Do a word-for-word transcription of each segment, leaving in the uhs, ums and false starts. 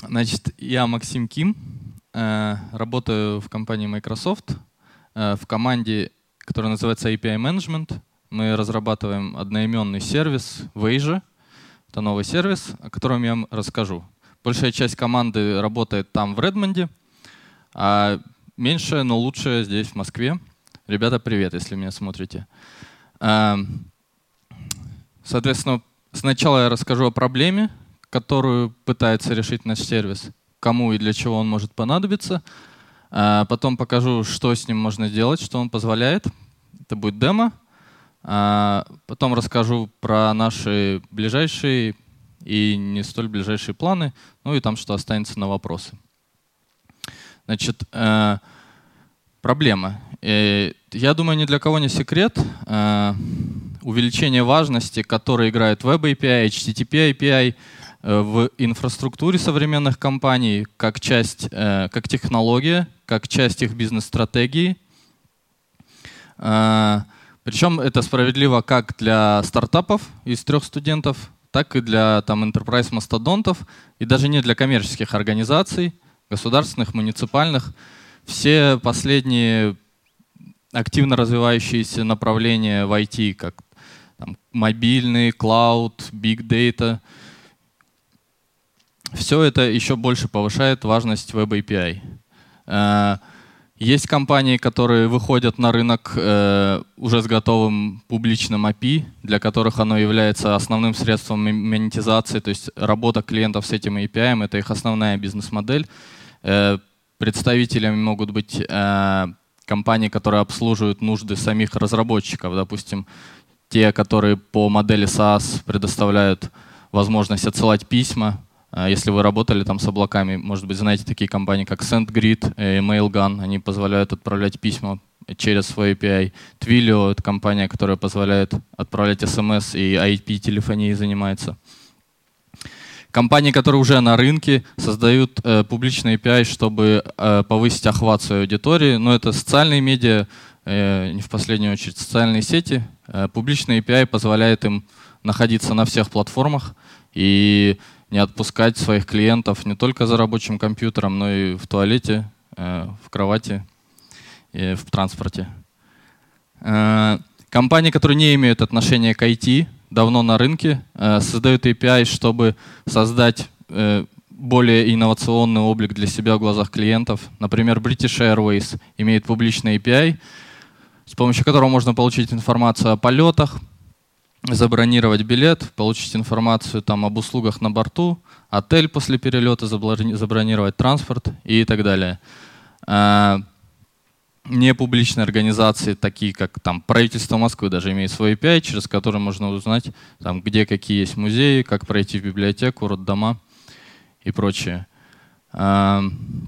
Значит, я Максим Ким, э, работаю в компании Microsoft, э, в команде, которая называется эй пи ай Management. Мы разрабатываем одноименный сервис в Azure. Это новый сервис, о котором я вам расскажу. Большая часть команды работает там, в Редмонде, а меньшая, но лучшая здесь, в Москве. Ребята, привет, если меня смотрите. Э, соответственно, сначала я расскажу о проблеме, которую пытается решить наш сервис, кому и для чего он может понадобиться. А потом покажу, что с ним можно сделать, что он позволяет. Это будет демо. А потом расскажу про наши ближайшие и не столь ближайшие планы, ну и там, что останется на вопросы. Значит, э, проблема. Э, я думаю, ни для кого не секрет. Э, увеличение важности, которое играет Web эй пи ай, эйч ти ти пи эй пи ай, в инфраструктуре современных компаний как часть, как технология, как часть их бизнес-стратегии. Причем это справедливо как для стартапов из трех студентов, так и для там, enterprise-мастодонтов, и даже не для коммерческих организаций, государственных, муниципальных. Все последние активно развивающиеся направления в ай ти, как там, мобильный, клауд, big data, все это еще больше повышает важность Web эй пи ай. Есть компании, которые выходят на рынок уже с готовым публичным эй пи ай, для которых оно является основным средством монетизации, то есть работа клиентов с этим эй пи ай, это их основная бизнес-модель. Представителями могут быть компании, которые обслуживают нужды самих разработчиков, допустим, те, которые по модели SaaS предоставляют возможность отсылать письма. Если вы работали там с облаками, может быть, знаете такие компании, как SendGrid, Mailgun, они позволяют отправлять письма через свой эй пи ай. Twilio — это компания, которая позволяет отправлять эс эм эс и ай пи-телефонией занимается. Компании, которые уже на рынке, создают э, публичные эй пи ай, чтобы э, повысить охват своей аудитории. Но это социальные медиа, э, не в последнюю очередь социальные сети. Э, публичный эй пи ай позволяет им находиться на всех платформах и не отпускать своих клиентов не только за рабочим компьютером, но и в туалете, в кровати и в транспорте. Компании, которые не имеют отношения к ай ти, давно на рынке, создают эй пи ай, чтобы создать более инновационный облик для себя в глазах клиентов. Например, British Airways имеет публичный эй пи ай, с помощью которого можно получить информацию о полетах, забронировать билет, получить информацию там, об услугах на борту, отель после перелета, забронировать транспорт и так далее. А, непубличные организации, такие как там, правительство Москвы, даже имеет свой эй пи ай, через который можно узнать, там, где какие есть музеи, как пройти в библиотеку, роддома и прочее. А,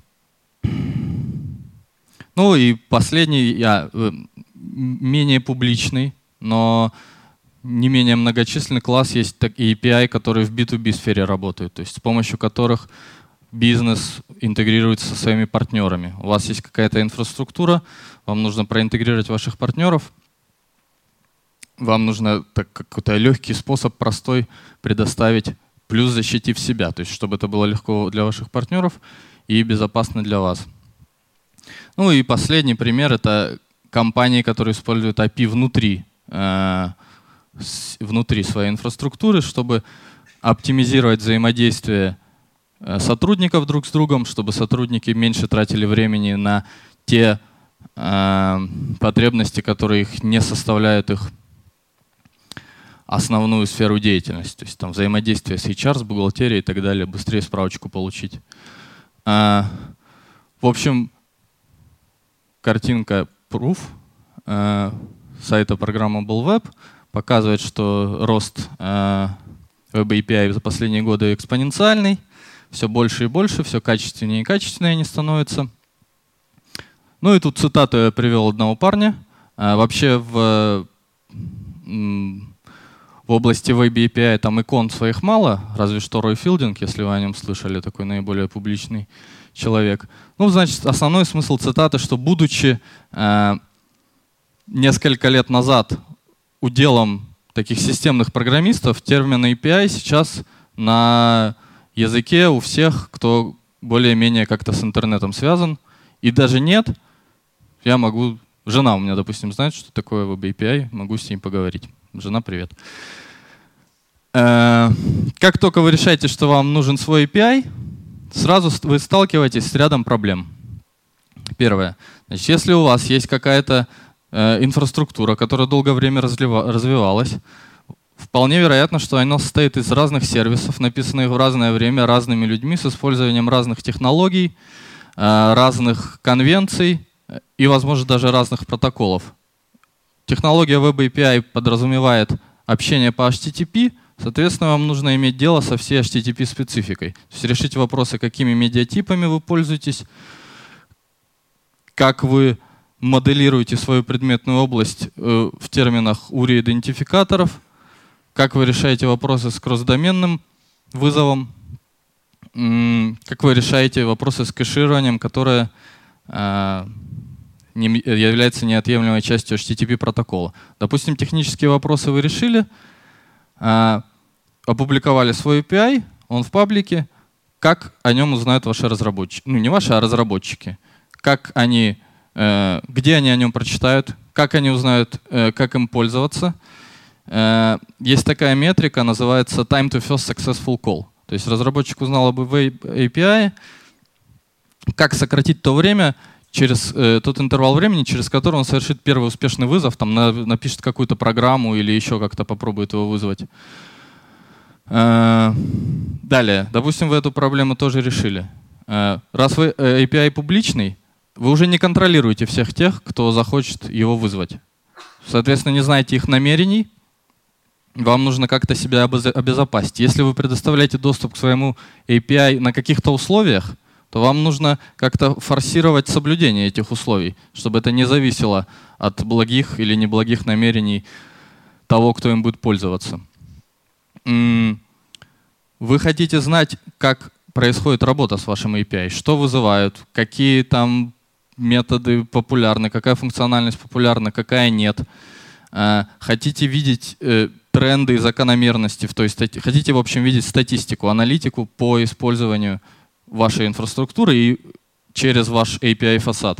ну и последний, я, менее публичный, но не менее многочисленный класс есть эй пи ай, которые в би ту би сфере работают, то есть с помощью которых бизнес интегрируется со своими партнерами. У вас есть какая-то инфраструктура, вам нужно проинтегрировать ваших партнеров, вам нужно какой-то легкий способ, простой, предоставить, плюс защитив себя, то есть чтобы это было легко для ваших партнеров и безопасно для вас. Ну и последний пример — это компании, которые используют эй пи ай внутри внутри своей инфраструктуры, чтобы оптимизировать взаимодействие сотрудников друг с другом, чтобы сотрудники меньше тратили времени на те э, потребности, которые их не составляют их основную сферу деятельности. То есть там взаимодействие с эйч ар, с бухгалтерией и так далее, быстрее справочку получить. Э, в общем, картинка Proof э, сайта Programmable Web показывает, что рост э, Web эй пи ай за последние годы экспоненциальный, все больше и больше, все качественнее и качественнее они становятся. Ну и тут цитату я привел одного парня. Э, вообще в, в области Web эй пи ай там икон своих мало, разве что Рой Филдинг, если вы о нем слышали, такой наиболее публичный человек. Ну, значит, основной смысл цитаты, что будучи э, несколько лет назад уделом таких системных программистов, термин эй пи ай сейчас на языке у всех, кто более-менее как-то с интернетом связан. И даже нет, я могу... Жена у меня, допустим, знает, что такое веб эй пи ай, могу с ней поговорить. Жена, привет. Как только вы решаете, что вам нужен свой эй пи ай, сразу вы сталкиваетесь с рядом проблем. Первое. Значит, если у вас есть какая-то э, инфраструктура, которая долгое время разлива, развивалась, вполне вероятно, что она состоит из разных сервисов, написанных в разное время разными людьми с использованием разных технологий, э, разных конвенций и, возможно, даже разных протоколов. Технология веб эй пи ай подразумевает общение по эйч ти ти пи, соответственно, вам нужно иметь дело со всей эйч ти ти пи-спецификой. То есть решить вопросы, какими медиатипами вы пользуетесь, как вы моделируете свою предметную область э, в терминах ю ар и-идентификаторов, как вы решаете вопросы с кросс-доменным вызовом, как вы решаете вопросы с кэшированием, которое э, не, является неотъемлемой частью эйч ти ти пи-протокола. Допустим, технические вопросы вы решили, э, опубликовали свой эй пи ай, он в паблике, как о нем узнают ваши разработчики. Ну, не ваши, а разработчики. Как они, э, где они о нем прочитают, как они узнают, э, как им пользоваться. Э, есть такая метрика, называется time to first successful call. То есть разработчик узнал об эй пи ай, как сократить то время, через э, тот интервал времени, через который он совершит первый успешный вызов, там на, напишет какую-то программу или еще как-то попробует его вызвать. Э, далее, допустим, вы эту проблему тоже решили. Э, раз вы эй пи ай публичный, вы уже не контролируете всех тех, кто захочет его вызвать. Соответственно, не знаете их намерений, вам нужно как-то себя обезопасить. Если вы предоставляете доступ к своему эй пи ай на каких-то условиях, то вам нужно как-то форсировать соблюдение этих условий, чтобы это не зависело от благих или неблагих намерений того, кто им будет пользоваться. Вы хотите знать, как происходит работа с вашим эй пи ай, что вызывают, какие там методы популярны, какая функциональность популярна, какая нет. Хотите видеть тренды и закономерности, то есть хотите, в общем, видеть статистику, аналитику по использованию вашей инфраструктуры и через ваш эй пи ай-фасад.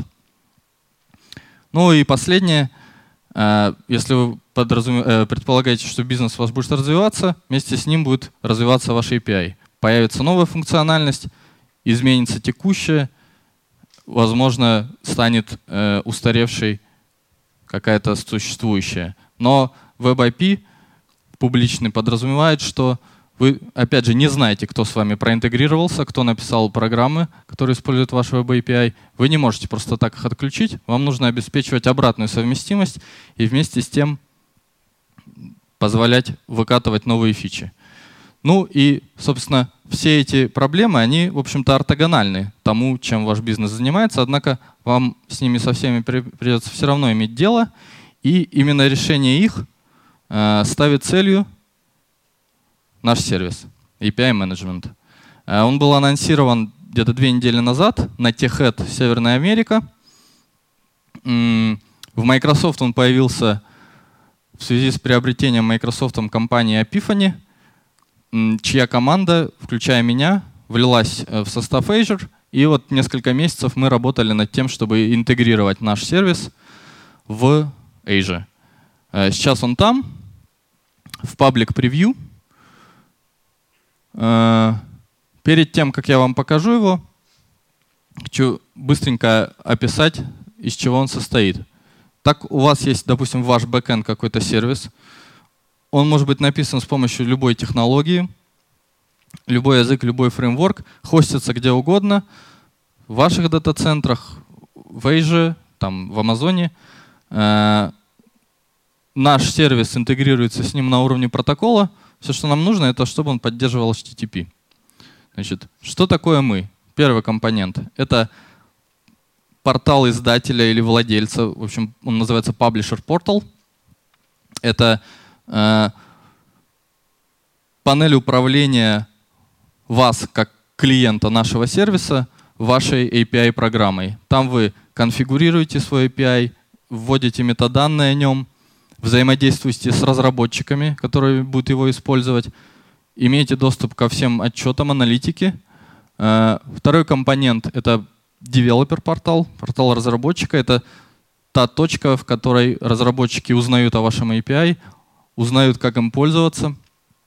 Ну и последнее. Если вы предполагаете, что бизнес у вас будет развиваться, вместе с ним будет развиваться ваш эй пи ай. Появится новая функциональность, изменится текущая, возможно, станет э, устаревшей какая-то существующая. Но веб ай пи публичный подразумевает, что вы, опять же, не знаете, кто с вами проинтегрировался, кто написал программы, которые используют ваш веб эй пи ай. Вы не можете просто так их отключить. Вам нужно обеспечивать обратную совместимость и вместе с тем позволять выкатывать новые фичи. Ну и, собственно, все эти проблемы, они, в общем-то, ортогональны тому, чем ваш бизнес занимается, однако вам с ними со всеми придется все равно иметь дело, и именно решение их э, ставит целью наш сервис, эй пи ай Management. Э, он был анонсирован где-то две недели назад на TechEd Северная Америка. М-м, в Microsoft он появился в связи с приобретением Microsoft компании Epiphany, чья команда, включая меня, влилась в состав Azure. И вот несколько месяцев мы работали над тем, чтобы интегрировать наш сервис в Azure. Сейчас он там, в Public Preview. Перед тем, как я вам покажу его, хочу быстренько описать, из чего он состоит. Так у вас есть, допустим, ваш бэкэнд какой-то сервис. Он может быть написан с помощью любой технологии, любой язык, любой фреймворк, хостится где угодно, в ваших дата-центрах, в Azure, там, в Амазоне. Э, наш сервис интегрируется с ним на уровне протокола. Все, что нам нужно, это чтобы он поддерживал эйч ти ти пи. Значит, что такое мы? Первый компонент — это портал издателя или владельца. В общем, он называется Publisher Portal. Это панель управления вас, как клиента нашего сервиса, вашей эй пи ай-программой. Там вы конфигурируете свой эй пи ай, вводите метаданные о нем, взаимодействуете с разработчиками, которые будут его использовать, имеете доступ ко всем отчетам, аналитике. Второй компонент — это девелопер-портал, портал разработчика. Это та точка, в которой разработчики узнают о вашем эй пи ай, узнают, как им пользоваться.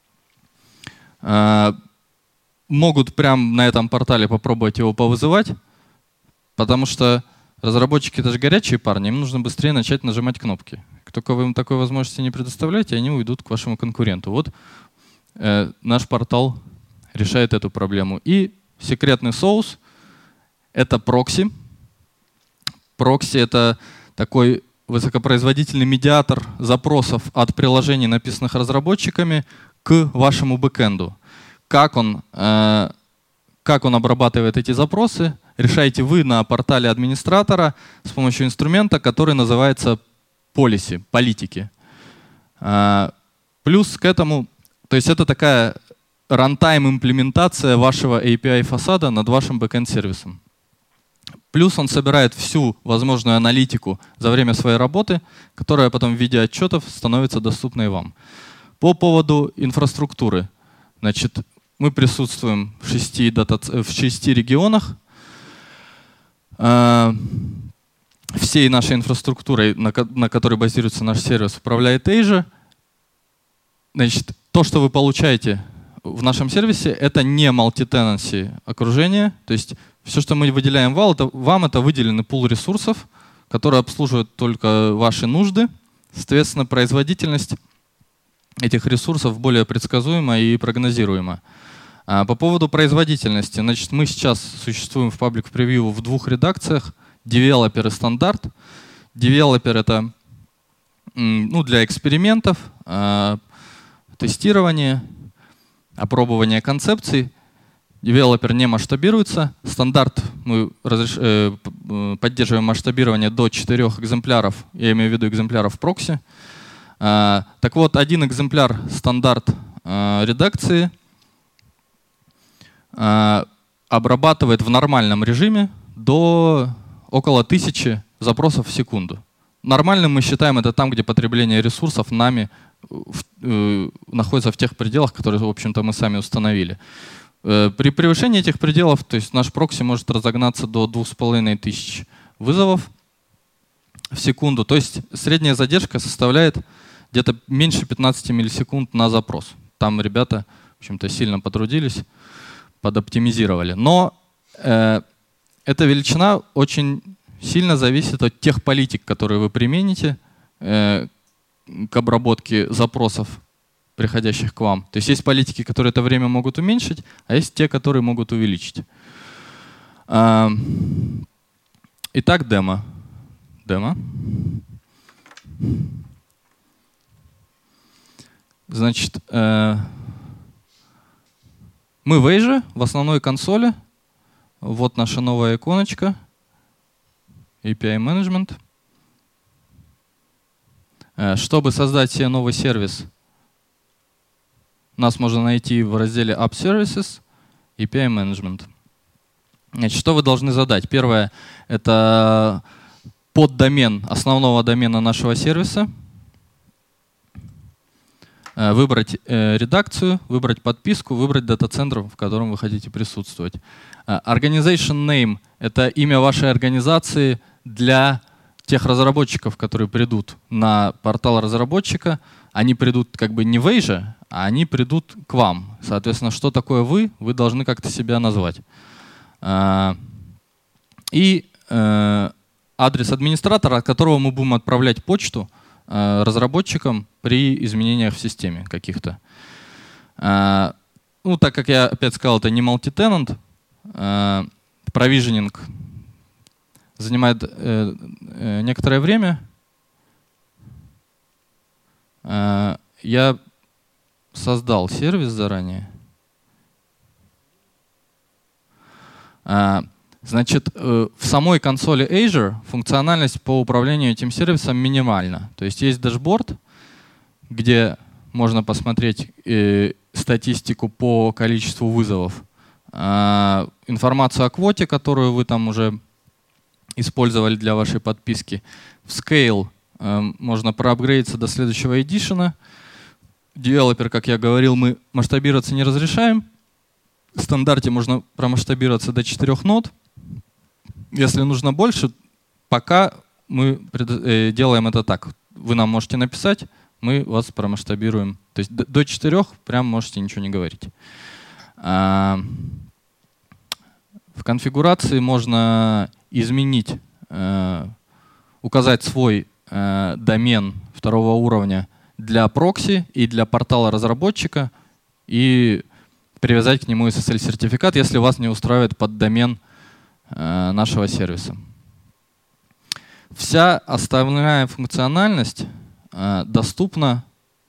Могут прямо на этом портале попробовать его повызывать, потому что разработчики — это же горячие парни, им нужно быстрее начать нажимать кнопки. Как только вы им такой возможности не предоставляете, они уйдут к вашему конкуренту. Вот э, наш портал решает эту проблему. И секретный соус — это прокси. Прокси — это такой высокопроизводительный медиатор запросов от приложений, написанных разработчиками, к вашему бэкэнду. Как он, э, как он обрабатывает эти запросы, решаете вы на портале администратора с помощью инструмента, который называется policy, политики. Э, плюс к этому, то есть это такая рантайм имплементация вашего эй пи ай фасада над вашим бэкэнд-сервисом. Плюс он собирает всю возможную аналитику за время своей работы, которая потом в виде отчетов становится доступной вам. По поводу инфраструктуры. Значит, мы присутствуем в шести, дата, в шести регионах. Всей нашей инфраструктурой, на, на которой базируется наш сервис, управляет Azure. Значит, то, что вы получаете в нашем сервисе, это не multi-tenancy окружение. То есть все, что мы выделяем вам, это, вам это выделенный пул ресурсов, которые обслуживают только ваши нужды. Соответственно, производительность этих ресурсов более предсказуема и прогнозируема. А по поводу производительности, значит, мы сейчас существуем в Public Preview в двух редакциях: Developer и Стандарт. Developer — это ну, для экспериментов, тестирования, опробования концепций. Developer не масштабируется. Стандарт мы разреш... поддерживаем масштабирование до четырех экземпляров, я имею в виду экземпляров прокси. Так вот, один экземпляр стандарт редакции обрабатывает в нормальном режиме до около тысячи запросов в секунду. Нормальным мы считаем это там, где потребление ресурсов нами в, э, находится в тех пределах, которые, в общем-то, мы сами установили. Э, при превышении этих пределов, то есть наш прокси может разогнаться до двух с половиной тысяч вызовов в секунду. То есть средняя задержка составляет где-то меньше пятнадцати миллисекунд на запрос. Там ребята, в общем-то, сильно потрудились, подоптимизировали. Но э, эта величина очень сильно зависит от тех политик, которые вы примените э, к обработке запросов, приходящих к вам. То есть есть политики, которые это время могут уменьшить, а есть те, которые могут увеличить. Э, итак, демо. Демо. Значит, э, мы в Azure, в основной консоли. Вот наша новая иконочка. эй пи ай Management. Э, чтобы создать себе новый сервис, нас можно найти в разделе App Services, эй пи ай Management. Значит, что вы должны задать? Первое — это поддомен основного домена нашего сервиса. Выбрать э, редакцию, выбрать подписку, выбрать дата-центр, в котором вы хотите присутствовать. Organization name — это имя вашей организации для тех разработчиков, которые придут на портал разработчика. Они придут как бы не в Azure, а они придут к вам. Соответственно, что такое вы, вы должны как-то себя назвать. И э, адрес администратора, от которого мы будем отправлять почту разработчикам при изменениях в системе каких-то. Ну, так как я опять сказал, это не multi-tenant, провиженинг занимает некоторое время. Я создал сервис заранее. Значит, в самой консоли Azure функциональность по управлению этим сервисом минимальна. То есть есть дашборд, где можно посмотреть э, статистику по количеству вызовов, э, информацию о квоте, которую вы там уже использовали для вашей подписки. В Scale э, можно проапгрейдиться до следующего эдишена. девелопер, как я говорил, мы масштабироваться не разрешаем. В стандарте можно промасштабироваться до четырёх нод. Если нужно больше, пока мы делаем это так. Вы нам можете написать, мы вас промасштабируем. То есть до четырёх прям можете ничего не говорить. В конфигурации можно изменить, указать свой домен второго уровня для прокси и для портала разработчика и привязать к нему эс эс эль-сертификат, если вас не устраивает поддомен нашего сервиса. Вся остальная функциональность доступна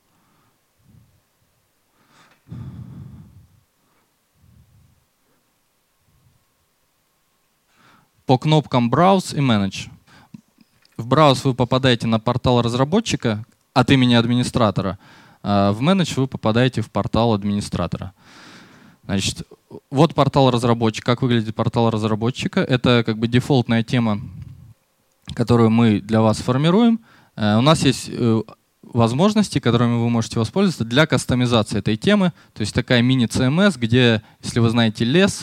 по кнопкам Browse и Manage. В Browse вы попадаете на портал разработчика от имени администратора, а в Manage вы попадаете в портал администратора. Значит, вот портал разработчика. Как выглядит портал разработчика? Это как бы дефолтная тема, которую мы для вас формируем. У нас есть возможности, которыми вы можете воспользоваться для кастомизации этой темы. То есть такая мини-си эм эс, где, если вы знаете лес,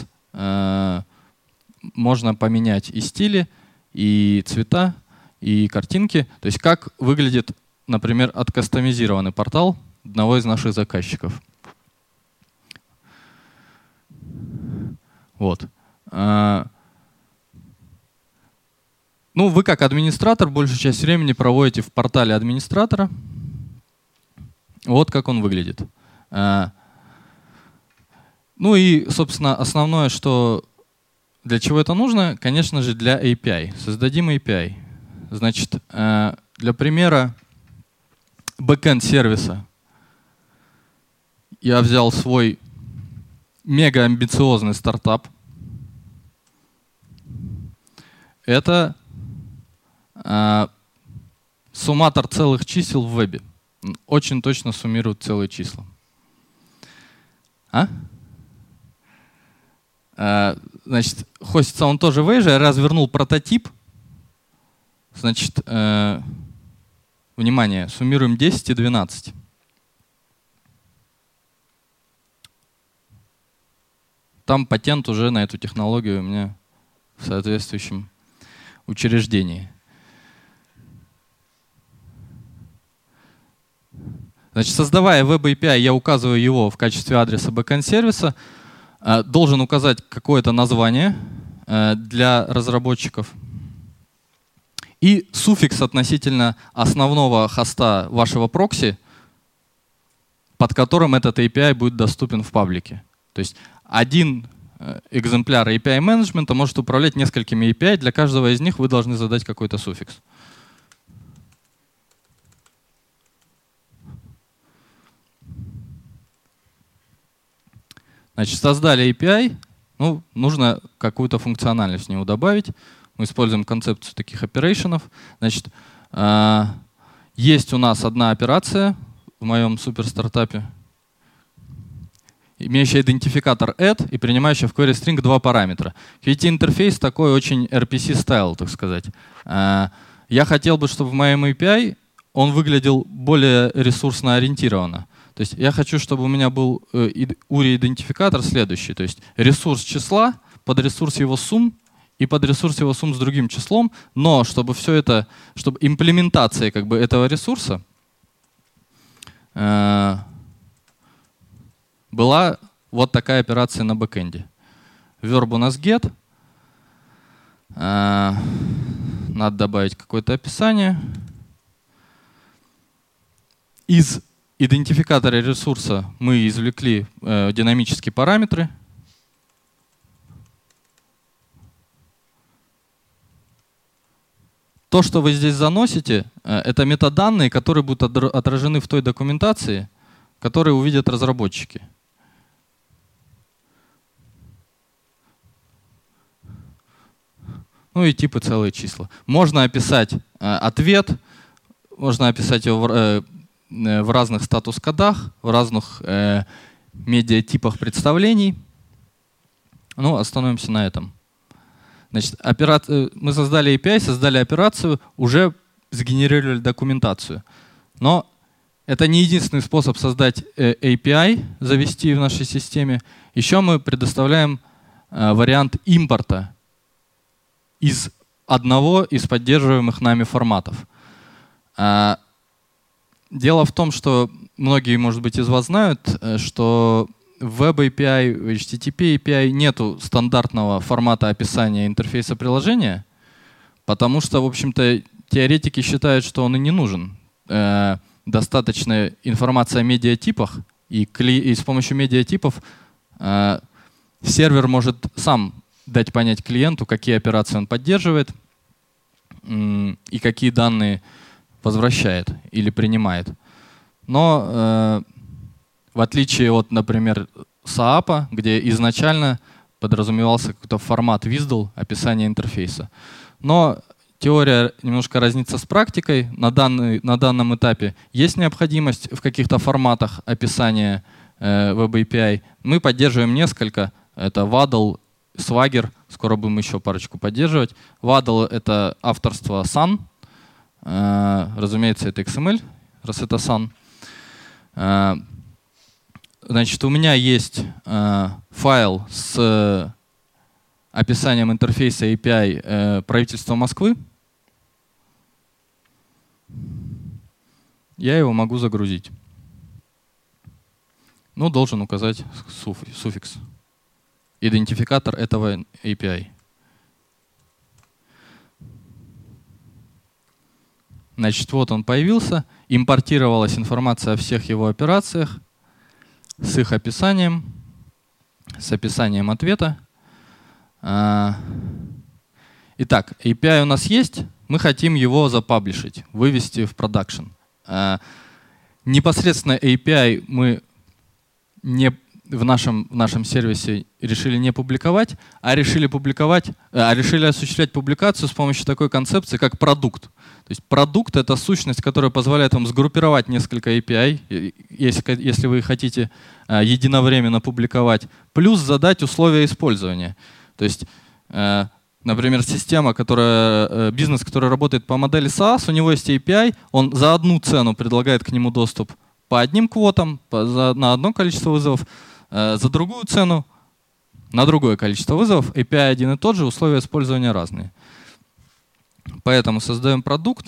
можно поменять и стили, и цвета, и картинки. То есть как выглядит, например, откастомизированный портал одного из наших заказчиков. Вот. Ну, вы как администратор большую часть времени проводите в портале администратора. Вот как он выглядит. Ну и, собственно, основное, что для чего это нужно, конечно же, для эй пи ай. Создадим эй пи ай. Значит, для примера бэкэнд сервиса я взял свой мега амбициозный стартап. Это э, сумматор целых чисел в вебе. Очень точно суммирует целые числа. А? Э, значит, хостится он тоже в Azure. Я развернул прототип. Значит, э, внимание, суммируем десять и двенадцать. Там патент уже на эту технологию у меня в соответствующем учреждении. Значит, создавая веб-эй пи ай, я указываю его в качестве адреса бэкэнд-сервиса. Должен указать какое-то название для разработчиков. И суффикс относительно основного хоста вашего прокси, под которым этот эй пи ай будет доступен в паблике. То есть один экземпляр эй пи ай менеджмента может управлять несколькими эй пи ай. Для каждого из них вы должны задать какой-то суффикс. Значит, создали эй пи ай. Ну, нужно какую-то функциональность в него добавить. Мы используем концепцию таких оперейшенов. Значит, есть у нас одна операция в моем суперстартапе, имеющая идентификатор add и принимающая в query string два параметра. Видите, интерфейс такой очень эр пи си-стайл, так сказать. Я хотел бы, чтобы в моем эй пи ай он выглядел более ресурсно ориентированно. То есть я хочу, чтобы у меня был ури-идентификатор следующий. То есть ресурс числа, под ресурс его сумм и под ресурс его сумм с другим числом. Но чтобы все это, чтобы имплементация как бы этого ресурса была вот такая операция на бэкэнде. Verb у нас get. Надо добавить какое-то описание. Из идентификатора ресурса мы извлекли э, динамические параметры. То, что вы здесь заносите, э, это метаданные, которые будут отражены в той документации, которую увидят разработчики. Ну и типы целые числа. Можно описать э, ответ, можно описать его в, э, в разных статус-кодах, в разных э, медиатипах представлений. Ну, остановимся на этом. Значит, опера... мы создали эй пи ай, создали операцию, уже сгенерировали документацию. Но это не единственный способ создать эй пи ай, завести в нашей системе. Еще мы предоставляем вариант импорта из одного из поддерживаемых нами форматов. Дело в том, что многие, может быть, из вас знают, что в Web эй пи ай, в эйч ти ти пи эй пи ай нету стандартного формата описания интерфейса приложения, потому что, в общем-то, теоретики считают, что он и не нужен. Э, достаточно информации о медиатипах, и, кли, и с помощью медиатипов э, сервер может сам дать понять клиенту, какие операции он поддерживает э, и какие данные возвращает или принимает. Но э, в отличие от, например, саапа, где изначально подразумевался какой-то формат виздл, описание интерфейса. Но теория немножко разнится с практикой. На, данный, на данном этапе есть необходимость в каких-то форматах описания э, Web эй пи ай. Мы поддерживаем несколько. Это вадл, Swagger. Скоро будем еще парочку поддерживать. вадл — это авторство Sun. Э, разумеется, это икс эм эль, раз это Sun. Э, значит, у меня есть э, файл с э, описанием интерфейса эй пи ай э, правительства Москвы. Я его могу загрузить. Ну, должен указать суффикс. Идентификатор этого эй пи ай. Значит, вот он появился. Импортировалась информация о всех его операциях с их описанием, с описанием ответа. Итак, эй пи ай у нас есть. Мы хотим его запаблишить, вывести в продакшн. Непосредственно эй пи ай мы не в нашем, в нашем сервисе решили не публиковать, а решили публиковать, а решили осуществлять публикацию с помощью такой концепции, как продукт. То есть продукт — это сущность, которая позволяет вам сгруппировать несколько эй пи ай, если, если вы хотите единовременно публиковать, плюс задать условия использования. То есть, например, система, которая, бизнес, который работает по модели SaaS, у него есть эй пи ай, он за одну цену предлагает к нему доступ по одним квотам, по, за, на одно количество вызовов, э, за другую цену на другое количество вызовов. эй пи ай один и тот же, условия использования разные. Поэтому создаем продукт.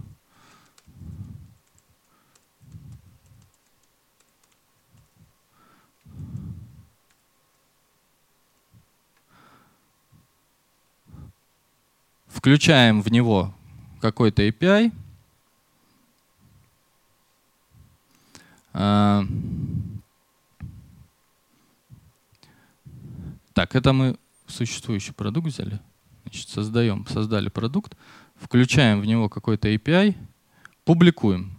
Включаем в него какой-то эй пи ай. А, так, это мы существующий продукт взяли. Значит, создаем, создали продукт, включаем в него какой-то эй пи ай, публикуем.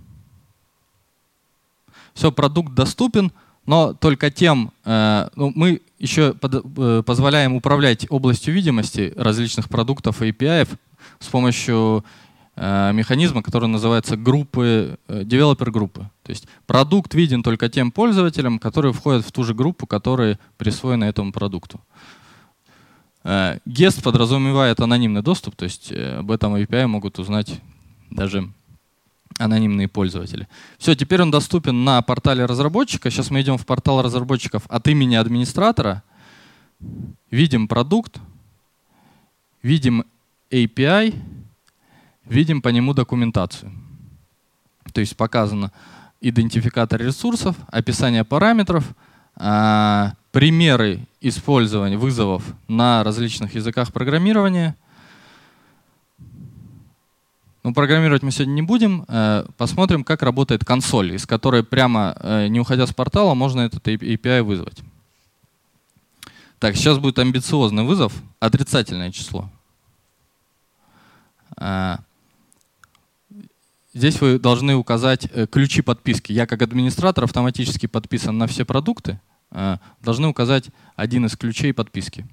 Все, продукт доступен, но только тем, э, ну, мы еще под, э, позволяем управлять областью видимости различных продуктов и эй пи ай с помощью э, механизма, который называется группы, э, девелопер-группы. То есть продукт виден только тем пользователям, которые входят в ту же группу, которые присвоены этому продукту. Э, гест подразумевает анонимный доступ, то есть э, об этом эй пи ай могут узнать даже анонимные пользователи. Все, теперь он доступен на портале разработчика. Сейчас мы идем в портал разработчиков от имени администратора. Видим продукт, видим эй пи ай, видим по нему документацию. То есть показано идентификатор ресурсов, описание параметров, а, примеры использования вызовов на различных языках программирования. Ну, программировать мы сегодня не будем. Посмотрим, как работает консоль, из которой прямо, не уходя с портала, можно этот эй пи ай вызвать. Так, сейчас будет амбициозный вызов, отрицательное число. Здесь вы должны указать ключи подписки. Я как администратор автоматически подписан на все продукты. Должны указать один из ключей подписки.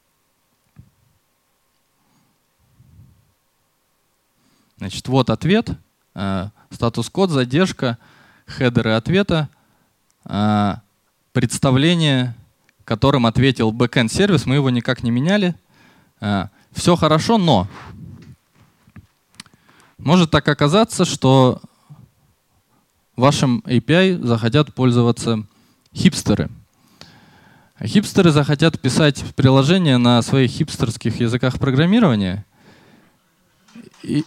Значит, вот ответ, э, статус-код, задержка, хедеры ответа, э, представление, которым ответил бэкэнд-сервис, мы его никак не меняли. Э, все хорошо, но может так оказаться, что вашим эй пи ай захотят пользоваться хипстеры. Хипстеры захотят писать приложения на своих хипстерских языках программирования. И,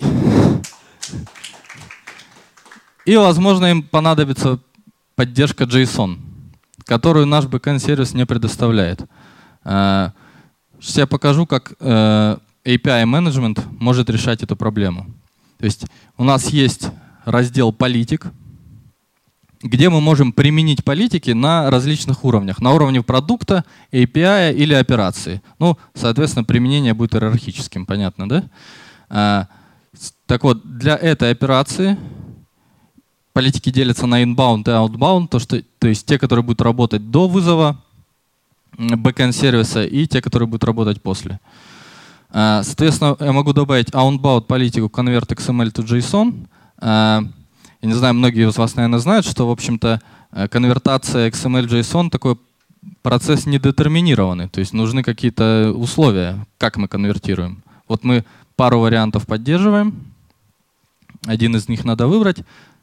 и возможно, им понадобится поддержка JSON, которую наш бэкэнд-сервис не предоставляет. Сейчас я покажу, как эй пи ай Management может решать эту проблему. То есть у нас есть раздел «Политик», где мы можем применить политики на различных уровнях. На уровне продукта, эй пи ай или операции. Ну, соответственно, применение будет иерархическим, понятно, да? А, так вот, для этой операции политики делятся на inbound и outbound, то, что, то есть те, которые будут работать до вызова бэкэнд-сервиса, и те, которые будут работать после. А, соответственно, я могу добавить outbound политику convert икс эм эль to JSON. А, Я не знаю, многие из вас, наверное, знают, что, в общем-то, конвертация икс эм эль JSON такой процесс недетерминированный. То есть нужны какие-то условия, как мы конвертируем. Вот мы пару вариантов поддерживаем. Один из них надо выбрать.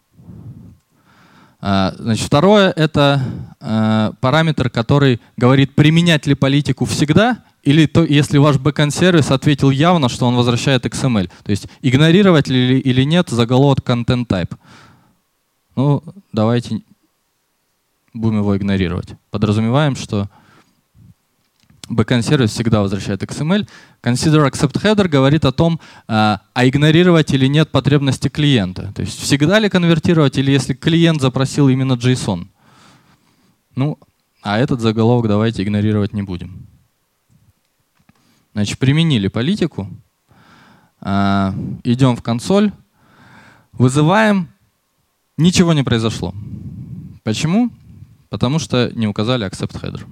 Значит, второе — это параметр, который говорит, применять ли политику всегда, или то, если ваш бэкэнд-сервис ответил явно, что он возвращает икс эм эль. То есть игнорировать ли или нет заголовок content type. Ну, давайте будем его игнорировать. Подразумеваем, что бэкэнд-сервис всегда возвращает икс эм эль. Consider accept header говорит о том, а, а игнорировать или нет потребности клиента. То есть всегда ли конвертировать, или если клиент запросил именно JSON. Ну, а этот заголовок давайте игнорировать не будем. Значит, применили политику. А, идем в консоль. Вызываем. Ничего не произошло. Почему? Потому что не указали accept header.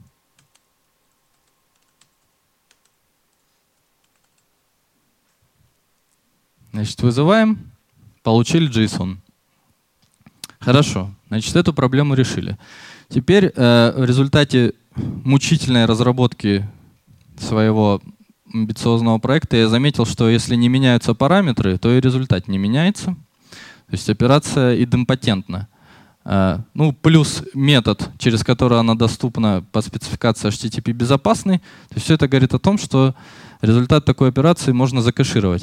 Значит, вызываем, получили JSON. Хорошо, значит, эту проблему решили. Теперь э, в результате мучительной разработки своего амбициозного проекта я заметил, что если не меняются параметры, то и результат не меняется. То есть операция идемпотентна. Э, ну, плюс метод, через который она доступна по спецификации эйч ти ти пи безопасный. То есть все это говорит о том, что результат такой операции можно закэшировать.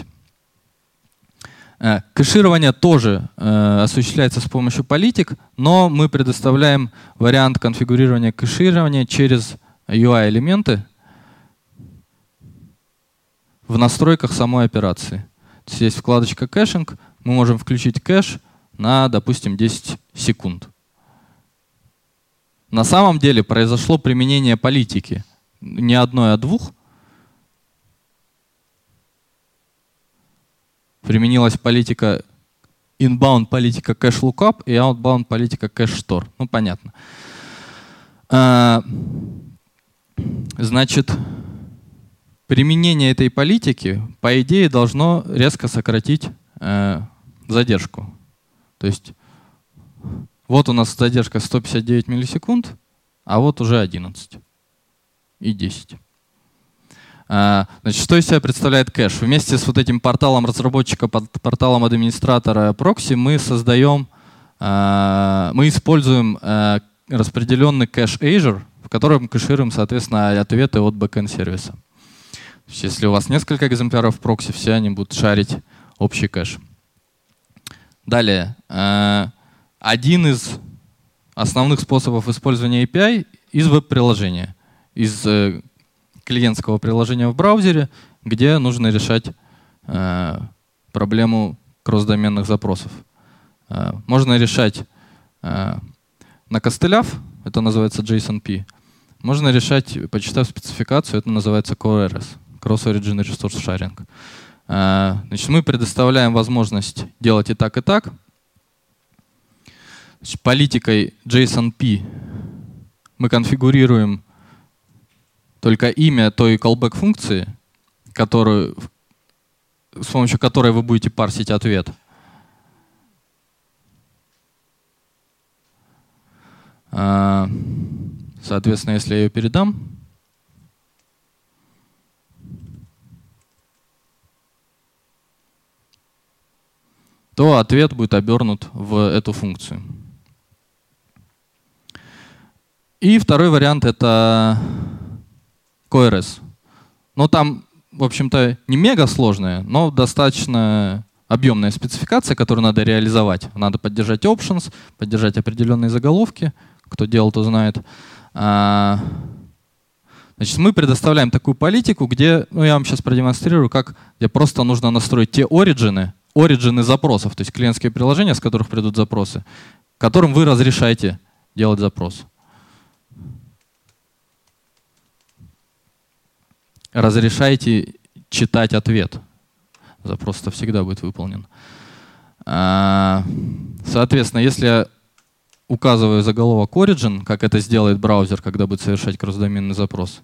Кэширование тоже э, осуществляется с помощью политик, но мы предоставляем вариант конфигурирования кэширования через ю ай-элементы в настройках самой операции. То есть есть вкладочка кэшинг, мы можем включить кэш на, допустим, десять секунд. На самом деле произошло применение политики не одной, а двух. Применилась политика inbound политика cache lookup и outbound политика cache store. Ну, понятно. А, значит, применение этой политики, по идее, должно резко сократить э, задержку. То есть вот у нас задержка сто пятьдесят девять миллисекунд, а вот уже одиннадцать и десять. Значит, что из себя представляет кэш? Вместе с вот этим порталом разработчика, порталом администратора прокси мы создаем, мы используем распределенный кэш Azure, в котором кэшируем, соответственно, ответы от бэкэнд-сервиса. Если у вас несколько экземпляров прокси, все они будут шарить общий кэш. Далее. Один из основных способов использования эй пи ай из веб-приложения, из клиентского приложения в браузере, где нужно решать э, проблему кросс-доменных запросов. Э, можно решать э, накостыляв, это называется JSON-P. Можно решать, почитав спецификацию, это называется си о эр эс, Cross-Origin Resource Sharing. Э, значит, мы предоставляем возможность делать и так, и так. Значит, политикой JSON-P мы конфигурируем только имя той callback функции, которую, с помощью которой вы будете парсить ответ. Соответственно, если я ее передам, то ответ будет обернут в эту функцию. И второй вариант — это CoreOS. Ну, там, в общем-то, не мега сложная, но достаточно объемная спецификация, которую надо реализовать. Надо поддержать options, поддержать определенные заголовки. Кто делал, то знает. Значит, мы предоставляем такую политику, где, ну, я вам сейчас продемонстрирую, как, где просто нужно настроить те оригины, оригины запросов, то есть клиентские приложения, с которых придут запросы, которым вы разрешаете делать запрос. Разрешаете читать ответ. Запрос-то всегда будет выполнен. Соответственно, если я указываю заголовок origin, как это сделает браузер, когда будет совершать кросс-доменный запрос,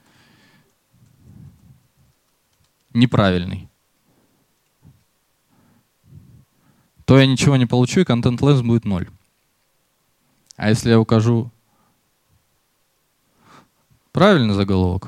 неправильный, то я ничего не получу, и content length будет ноль. А если я укажу правильный заголовок,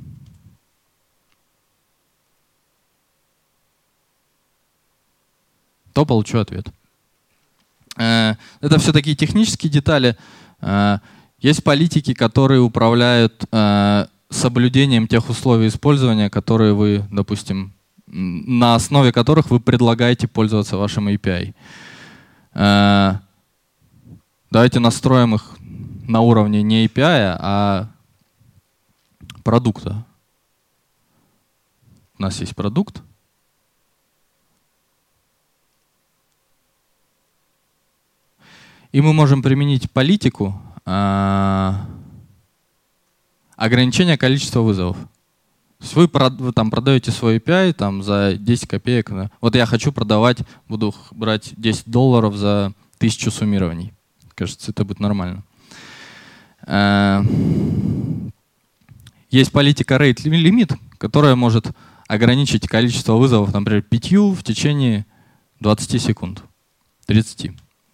то получу ответ. Это все такие технические детали. Есть политики, которые управляют соблюдением тех условий использования, которые вы, допустим, на основе которых вы предлагаете пользоваться вашим эй пи ай. Давайте настроим их на уровне не эй пи ай, а продукта. У нас есть продукт. И мы можем применить политику э, ограничения количества вызовов. То есть вы, вы там продаете свой эй пи ай там, за десять копеек. Да. Вот я хочу продавать, буду брать десять долларов за тысячу суммирований. Кажется, это будет нормально. Э, есть политика rate limit, которая может ограничить количество вызовов, например, пятью в течение двадцати секунд, тридцати.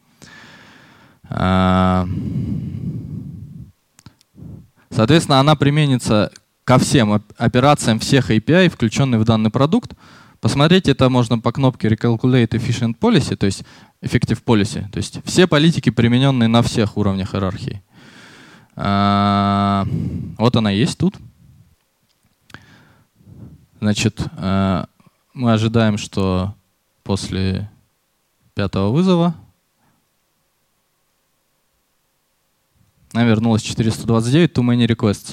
Соответственно, она применится ко всем операциям всех эй пи ай, включенных в данный продукт. Посмотреть это можно по кнопке Recalculate Efficient Policy, то есть Effective Policy. То есть все политики, примененные на всех уровнях иерархии. Вот она есть тут. Значит, мы ожидаем, что после пятого вызова нам вернулось четыреста двадцать девять too many requests.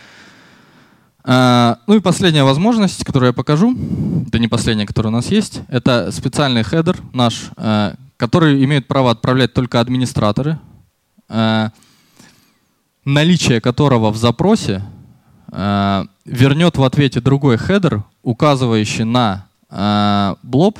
Uh, ну и последняя возможность, которую я покажу, это не последняя, которая у нас есть, это специальный хедер наш, uh, который имеют право отправлять только администраторы, uh, наличие которого в запросе uh, вернет в ответе другой хедер, указывающий на uh, блоб,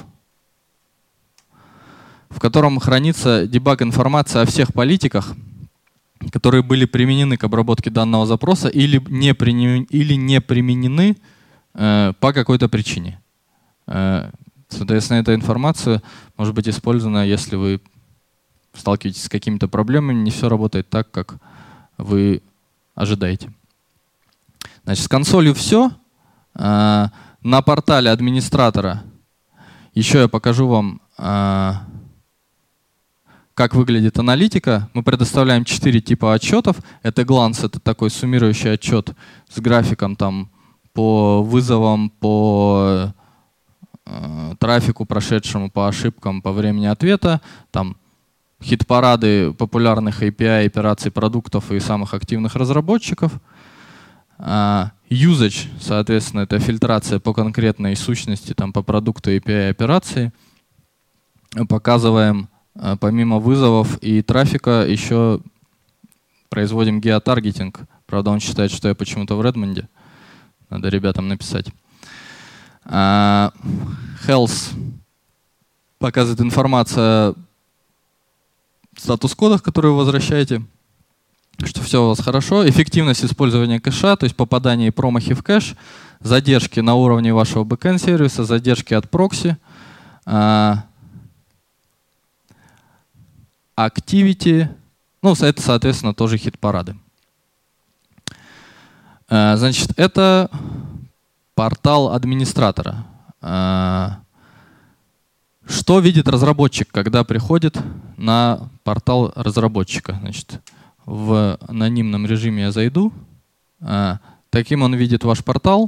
в котором хранится дебаг-информация о всех политиках, которые были применены к обработке данного запроса или не, применены, или не применены э, по какой-то причине. Э, соответственно, эта информация может быть использована, если вы сталкиваетесь с какими-то проблемами, не все работает так, как вы ожидаете. Значит, с консолью все. Э, на портале администратора еще я покажу вам, э, как выглядит аналитика. Мы предоставляем четыре типа отчетов. Это Glance, это такой суммирующий отчет с графиком там, по вызовам, по э, трафику прошедшему, по ошибкам, по времени ответа. Там хит-парады популярных эй пи ай, операций продуктов и самых активных разработчиков. Uh, usage, соответственно, это фильтрация по конкретной сущности, там, по продукту эй пи ай операции. Показываем помимо вызовов и трафика еще производим геотаргетинг. Правда, он считает, что я почему-то в Redmond. Надо ребятам написать. Uh, health показывает информация в статус-кодах, которые вы возвращаете, что все у вас хорошо. Эффективность использования кэша, то есть попадание и промахи в кэш, задержки на уровне вашего бэкэнд-сервиса, задержки от прокси. Uh, Activity, ну, это, соответственно, тоже хит-парады. Значит, это портал администратора. что видит разработчик, когда приходит на портал разработчика? Значит, в анонимном режиме я зайду. Таким он видит ваш портал.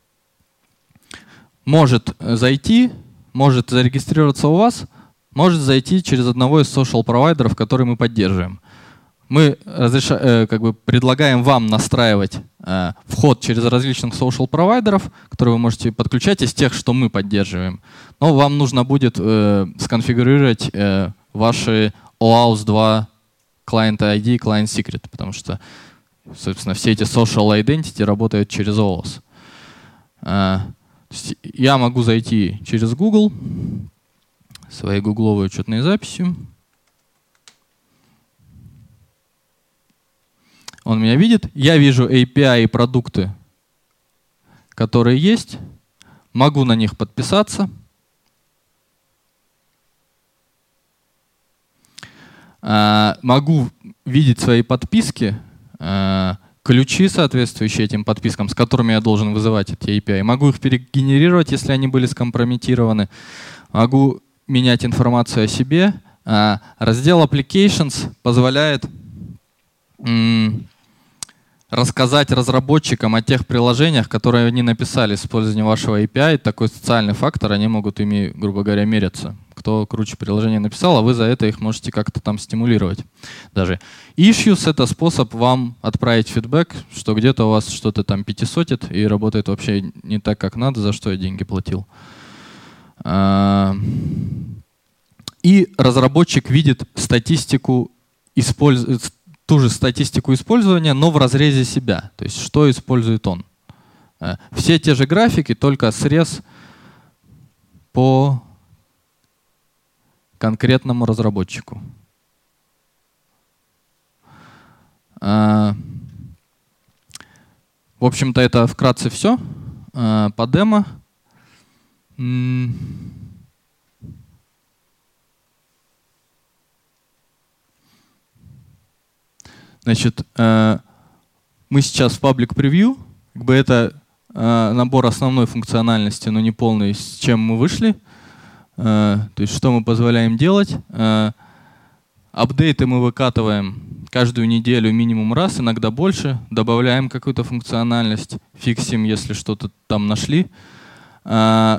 Может зайти, может зарегистрироваться у вас, может зайти через одного из social провайдеров, которые мы поддерживаем. Мы разреша, э, как бы предлагаем вам настраивать э, вход через различных social провайдеров, которые вы можете подключать из тех, что мы поддерживаем. Но вам нужно будет э, сконфигурировать э, ваши о аус два Client ай ди и Client Secret, потому что, собственно, все эти social identity работают через о аус. Э, я могу зайти через Google, своей гугловой учетной записью. Он меня видит. Я вижу эй пи ай и продукты, которые есть. Могу на них подписаться. А, могу видеть свои подписки, а, ключи, соответствующие этим подпискам, с которыми я должен вызывать эти эй пи ай. Могу их перегенерировать, если они были скомпрометированы. Могу менять информацию о себе. А, раздел Applications позволяет м, рассказать разработчикам о тех приложениях, которые они написали с использованием вашего эй пи ай. Такой социальный фактор, они могут ими, грубо говоря, меряться. Кто круче приложение написал, а вы за это их можете как-то там стимулировать. Даже issues — это способ вам отправить фидбэк, что где-то у вас что-то там пятисотит и работает вообще не так, как надо, за что я деньги платил. И разработчик видит статистику, использ... ту же статистику использования, но в разрезе себя. То есть что использует он. Все те же графики, только срез по конкретному разработчику. В общем-то, это вкратце все по демо. Значит, мы сейчас в Public Preview. Как бы это набор основной функциональности, но не полный, с чем мы вышли. То есть что мы позволяем делать. Апдейты мы выкатываем каждую неделю минимум раз, иногда больше. Добавляем какую-то функциональность, фиксим, если что-то там нашли. В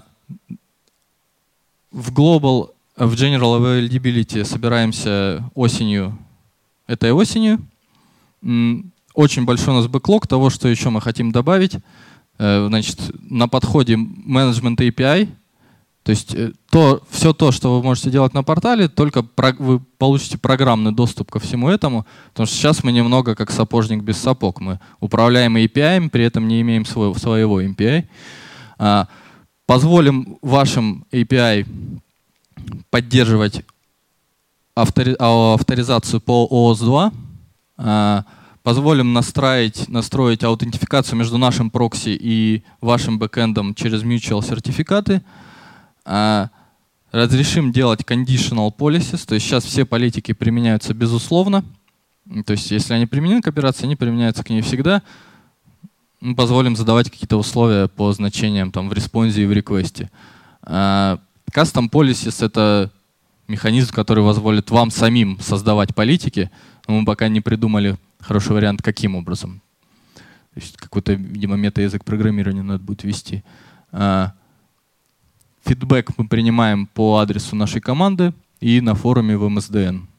Global, в General Availability собираемся осенью, этой осенью. Очень большой у нас бэклог того, что еще мы хотим добавить. Значит, на подходе Management эй пи ай. То есть то, все то, что вы можете делать на портале, только про, вы получите программный доступ ко всему этому. Потому что сейчас мы немного как сапожник без сапог. Мы управляем эй пи ай, при этом не имеем свой, своего эй пи ай. А, позволим вашим эй пи ай поддерживать автори, авторизацию по о аус два. А, позволим настроить, настроить аутентификацию между нашим прокси и вашим бэкэндом через mutual сертификаты. А, разрешим делать conditional policies, то есть сейчас все политики применяются безусловно. То есть если они применены к операции, они применяются к ней всегда. Мы позволим задавать какие-то условия по значениям там, в респонсе и в реквесте. А, custom policies — это механизм, который позволит вам самим создавать политики, но мы пока не придумали хороший вариант, каким образом. То есть какой-то, видимо, мета-язык программирования надо будет ввести. А, Фидбэк мы принимаем по адресу нашей команды и на форуме в эм эс ди эн.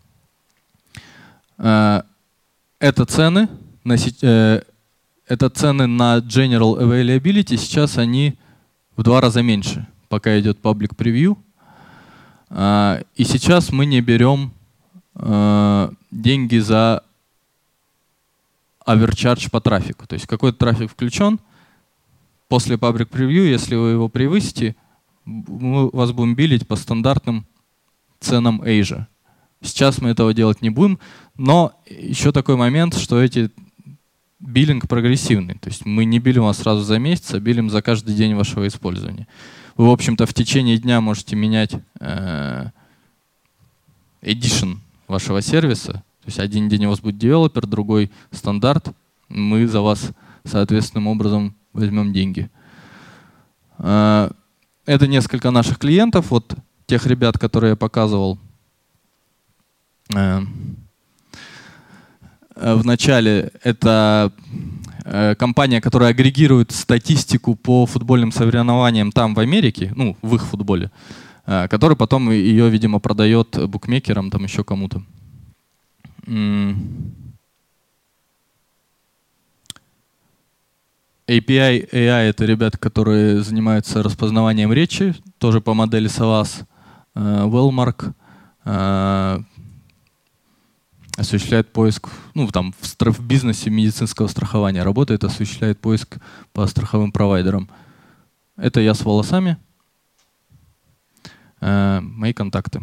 Это цены, на, это цены на General Availability. Сейчас они в два раза меньше, пока идет Public Preview. И сейчас мы не берем деньги за оверчардж по трафику. То есть какой-то трафик включен. После Public Preview, если вы его превысите, мы вас будем биллить по стандартным ценам Asia. Сейчас мы этого делать не будем, но еще такой момент, что эти биллинг прогрессивный. То есть мы не биллим вас сразу за месяц, а биллим за каждый день вашего использования. Вы, в общем-то, в течение дня можете менять э, edition вашего сервиса. То есть один день у вас будет девелопер, другой стандарт. Мы за вас соответственным образом возьмем деньги. Э, Это несколько наших клиентов. Вот тех ребят, которые я показывал э, в начале, это э, компания, которая агрегирует статистику по футбольным соревнованиям там, в Америке, ну, в их футболе, э, который потом ее, видимо, продает букмекерам, там еще кому-то. эй пи ай эй ай — это ребята, которые занимаются распознаванием речи, тоже по модели савас. Wellmark осуществляет поиск, ну там в, в бизнесе медицинского страхования работает, осуществляет поиск по страховым провайдерам. Это я с волосами. Мои контакты.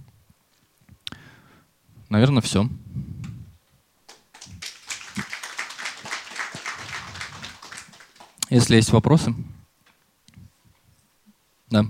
Наверное, все. Если есть вопросы. Да.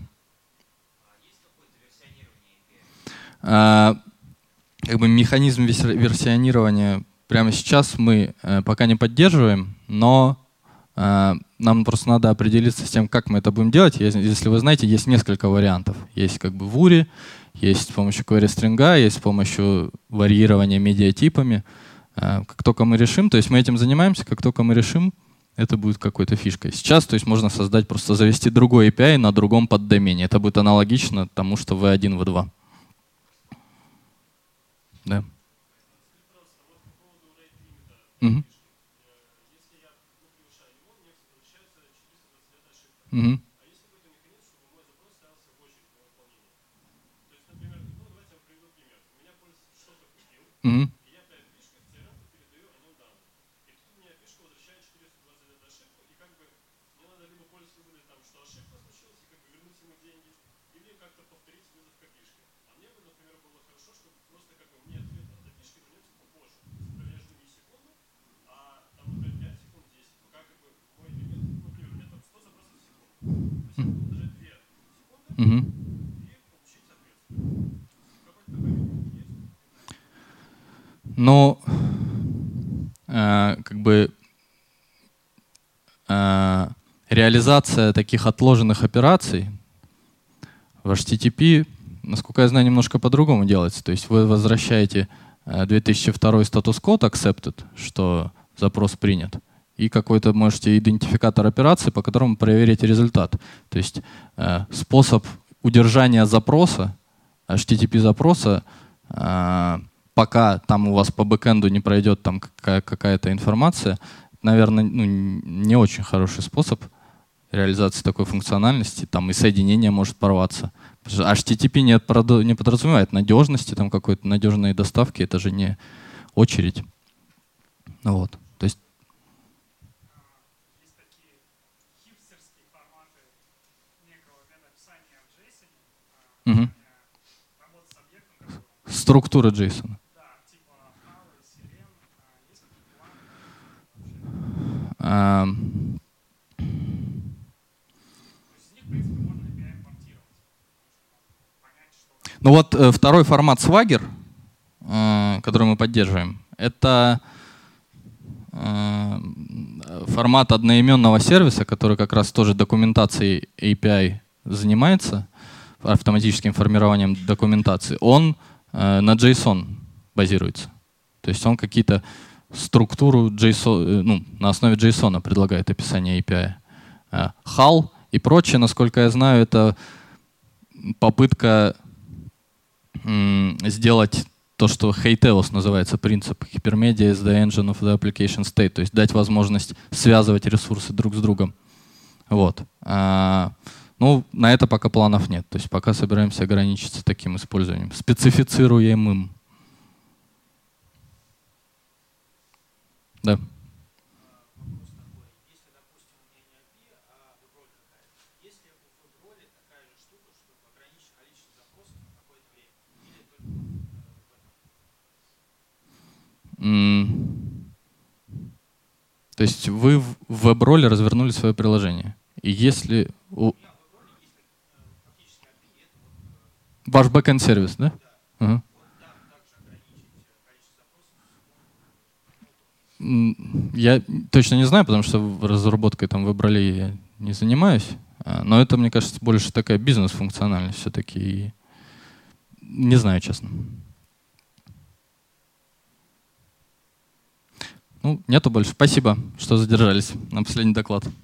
А, как бы механизм версионирования прямо сейчас мы э, пока не поддерживаем, но э, нам просто надо определиться с тем, как мы это будем делать. Если, если вы знаете, есть несколько вариантов. Есть как бы в ури, есть с помощью query-стринга, есть с помощью варьирования медиатипами. Э, как только мы решим, то есть мы этим занимаемся, как только мы решим, это будет какой-то фишкой. Сейчас, то есть можно создать, просто завести другой эй пи ай на другом поддомене. Это будет аналогично тому, что ви один, ви два. Да. Угу. Угу. Угу. Угу. Но э, как бы э, реализация таких отложенных операций в эйч ти ти пи, насколько я знаю, немножко по-другому делается. То есть вы возвращаете э, две тысячи второй статус-код accepted, что запрос принят, и какой-то можете идентификатор операции, по которому проверить результат. То есть э, способ удержания запроса, эйч ти ти пи запроса, э, пока там у вас по бэкэнду не пройдет там какая-то информация, наверное, ну, не очень хороший способ реализации такой функциональности. Там и соединение может порваться. эйч ти ти пи не, не подразумевает надежности, там какой-то надежной доставки, это же не очередь. Вот. То есть угу. Структура JSON. А, ну вот э, второй формат Swagger, э, который мы поддерживаем, это э, формат одноименного сервиса, который как раз тоже документацией эй пи ай занимается, автоматическим формированием документации. Он э, на JSON базируется. То есть он какие-то структуру JSON, ну, на основе JSON предлагает описание эй пи ай. Uh, хал и прочее, насколько я знаю, это попытка м, сделать то, что Heiteos называется принцип Hypermedia is the engine of the application state, то есть дать возможность связывать ресурсы друг с другом. Вот. Uh, ну, на это пока планов нет. То есть пока собираемся ограничиться таким использованием, специфицируемым. Да. Вопрос такой. Если, допустим, у меня не эй пи ай, а веб-роль какая-то, есть ли у веб-роли такая же штука, чтобы ограничить количество запросов на какое-то время? Или только mm. То есть вы в веб-роле развернули свое приложение. И если... У... Ваш бэкэнд-сервис, да? Да. Угу. Я точно не знаю, потому что разработкой там веб-ролей я не занимаюсь. Но это, мне кажется, больше такая бизнес-функциональность все-таки. Не знаю, честно. Ну, нету больше. Спасибо, что задержались на последний доклад.